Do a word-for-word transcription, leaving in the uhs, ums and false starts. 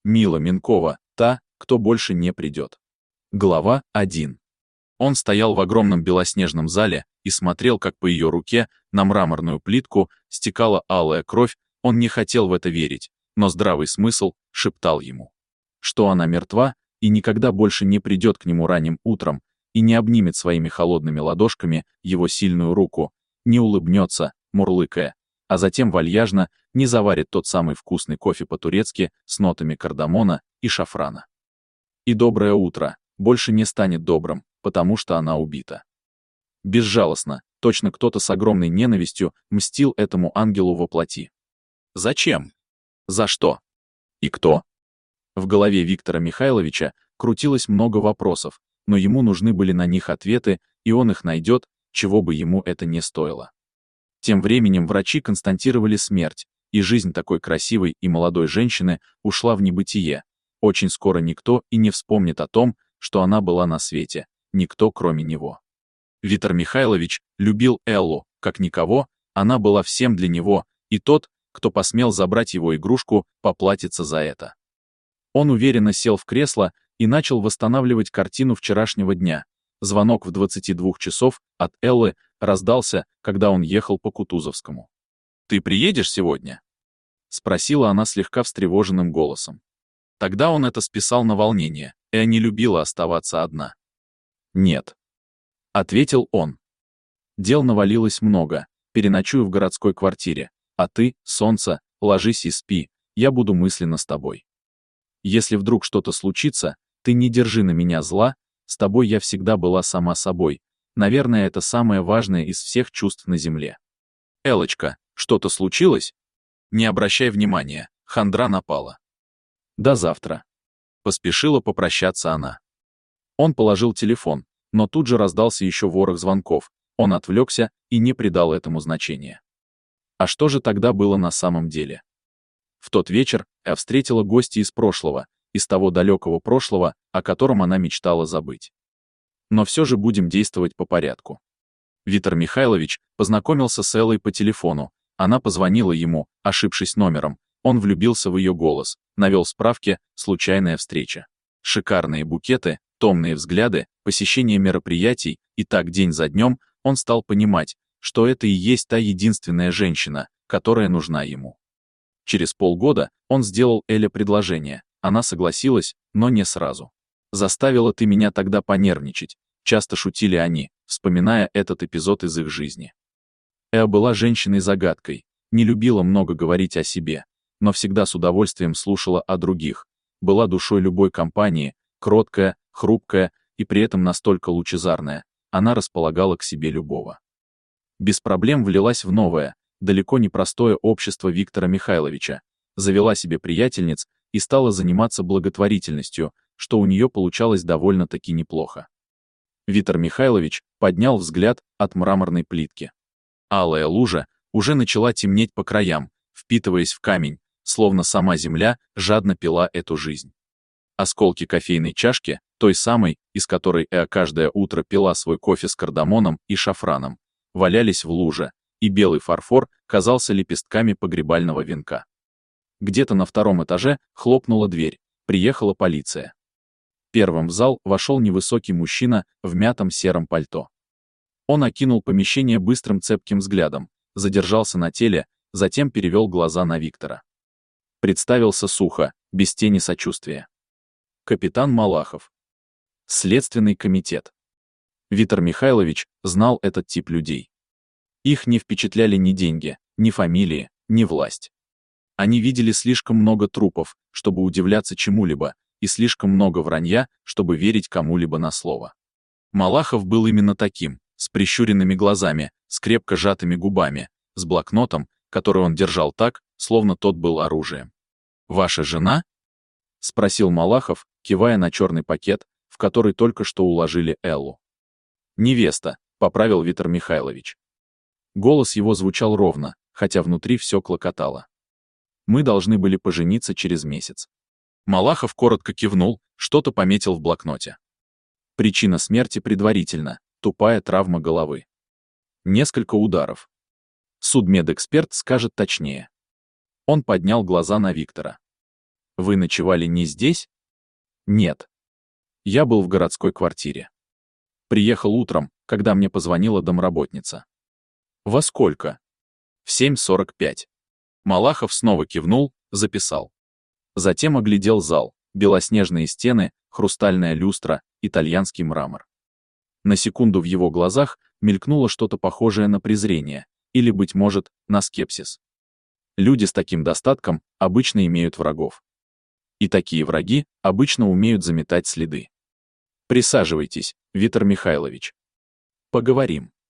Мила Минкова, та, кто больше не придет. Глава один. Он стоял в огромном белоснежном зале и смотрел, как по ее руке на мраморную плитку стекала алая кровь. Он не хотел в это верить, но здравый смысл шептал ему, что она мертва и никогда больше не придет к нему ранним утром и не обнимет своими холодными ладошками его сильную руку, не улыбнется, мурлыкая, а затем вальяжно не заварит тот самый вкусный кофе по-турецки с нотами кардамона и шафрана. И доброе утро больше не станет добрым, потому что она убита. Безжалостно, точно кто-то с огромной ненавистью мстил этому ангелу во плоти. Зачем? За что? И кто? В голове Виктора Михайловича крутилось много вопросов, но ему нужны были на них ответы, и он их найдет, чего бы ему это не стоило. Тем временем врачи констатировали смерть, и жизнь такой красивой и молодой женщины ушла в небытие. Очень скоро никто и не вспомнит о том, что она была на свете, никто кроме него. Виктор Михайлович любил Эллу, как никого, она была всем для него, и тот, кто посмел забрать его игрушку, поплатится за это. Он уверенно сел в кресло и начал восстанавливать картину вчерашнего дня. Звонок в двадцати двух часов от Эллы раздался, когда он ехал по Кутузовскому. «Ты приедешь сегодня?» — спросила она слегка встревоженным голосом. Тогда он это списал на волнение, и она любила оставаться одна. «Нет», — ответил он. «Дел навалилось много, переночую в городской квартире, а ты, солнце, ложись и спи, я буду мысленно с тобой. Если вдруг что-то случится, ты не держи на меня зла, с тобой я всегда была сама собой, наверное, это самое важное из всех чувств на земле. Элочка, что-то случилось? Не обращай внимания, хандра напала. До завтра». Поспешила попрощаться она. Он положил телефон, но тут же раздался еще ворох звонков, он отвлекся и не придал этому значения. А что же тогда было на самом деле? В тот вечер я встретила гостя из прошлого, из того далекого прошлого, о котором она мечтала забыть. Но все же будем действовать по порядку. Виктор Михайлович познакомился с Эллой по телефону, она позвонила ему, ошибшись номером, он влюбился в ее голос, навел справки, случайная встреча. Шикарные букеты, томные взгляды, посещение мероприятий, и так день за днем он стал понимать, что это и есть та единственная женщина, которая нужна ему. Через полгода он сделал Элле предложение, она согласилась, но не сразу. «Заставила ты меня тогда понервничать», часто шутили они, вспоминая этот эпизод из их жизни. Эа была женщиной-загадкой, не любила много говорить о себе, но всегда с удовольствием слушала о других, была душой любой компании, кроткая, хрупкая и при этом настолько лучезарная, она располагала к себе любого. Без проблем влилась в новое, далеко не простое общество Виктора Михайловича, завела себе приятельниц и стала заниматься благотворительностью, что у нее получалось довольно-таки неплохо. Виктор Михайлович поднял взгляд от мраморной плитки. Алая лужа уже начала темнеть по краям, впитываясь в камень, словно сама земля жадно пила эту жизнь. Осколки кофейной чашки, той самой, из которой Эа каждое утро пила свой кофе с кардамоном и шафраном, валялись в луже, и белый фарфор казался лепестками погребального венка. Где-то на втором этаже хлопнула дверь, приехала полиция. Первым в зал вошел невысокий мужчина в мятом сером пальто. Он окинул помещение быстрым цепким взглядом, задержался на теле, затем перевел глаза на Виктора. Представился сухо, без тени сочувствия. Капитан Малахов. Следственный комитет. Виктор Михайлович знал этот тип людей. Их не впечатляли ни деньги, ни фамилии, ни власть. Они видели слишком много трупов, чтобы удивляться чему-либо, и слишком много вранья, чтобы верить кому-либо на слово. Малахов был именно таким, с прищуренными глазами, с крепко сжатыми губами, с блокнотом, который он держал так, словно тот был оружием. «Ваша жена?» — спросил Малахов, кивая на черный пакет, в который только что уложили Эллу. «Невеста», — поправил Виктор Михайлович. Голос его звучал ровно, хотя внутри все клокотало. «Мы должны были пожениться через месяц». Малахов коротко кивнул, что-то пометил в блокноте. Причина смерти предварительно — тупая травма головы. Несколько ударов. Судмедэксперт скажет точнее. Он поднял глаза на Виктора. Вы ночевали не здесь? Нет. Я был в городской квартире. Приехал утром, когда мне позвонила домработница. Во сколько? В семь сорок пять. Малахов снова кивнул, записал. Затем оглядел зал, белоснежные стены, хрустальная люстра, итальянский мрамор. На секунду в его глазах мелькнуло что-то похожее на презрение, или, быть может, на скепсис. Люди с таким достатком обычно имеют врагов. И такие враги обычно умеют заметать следы. Присаживайтесь, Виктор Михайлович. Поговорим.